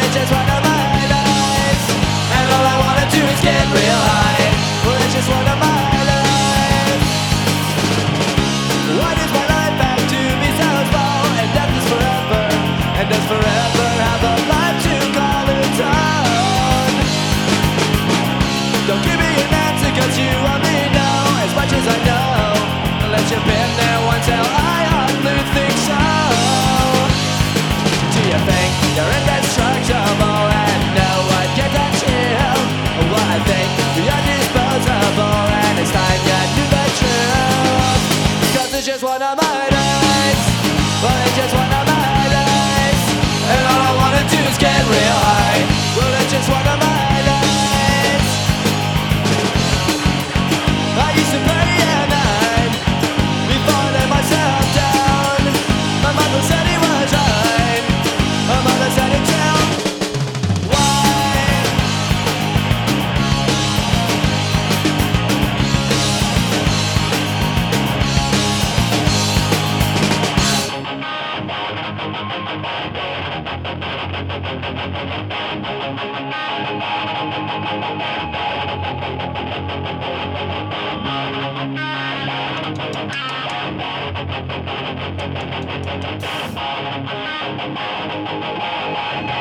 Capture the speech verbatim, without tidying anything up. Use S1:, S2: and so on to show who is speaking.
S1: it's just one of my nights, and all I wanna do is get real high. Well, it's just one of my lives. Why does my life have to be so small? And death is forever, and does forever have a life to call its own? Don't give me an answer, cause you only know as much as I know. Unless you've been there once, hell, I hardly think so. Do you think you're indestructible and no one can touch you? Well, I think you're disposable and it's time you knew the truth. Cause it's just one of my nights. Well, it's just one of my nights, and all I wanna do is get real high. Well, it's just one of my nights. I used to play at night before I let myself down. My mother said he was right. My mother said it too. Why?